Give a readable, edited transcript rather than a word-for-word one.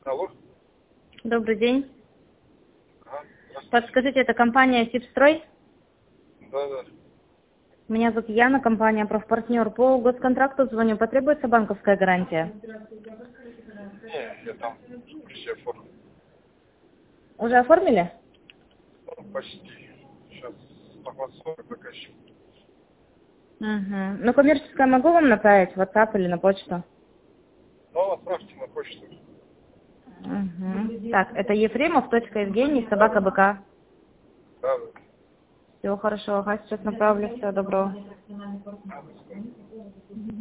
Алло. Добрый день. Ага. Здравствуйте. Подскажите, это компания «Сибстрой»? Да. Меня зовут Яна, компания «Профпартнер». По госконтракту звоню. Потребуется банковская гарантия? Не, я там все оформил. Уже оформили? Ну, почти. Сейчас согласовываю пока еще. Угу. Ну, коммерческое могу вам направить в WhatsApp или на почту? Ну, отправьте на почту. Угу. Так, это Ефремов.Евгений, собака БК. Да. Всего хорошего. Ага, сейчас направлю. Всего доброго. Да, до свидания.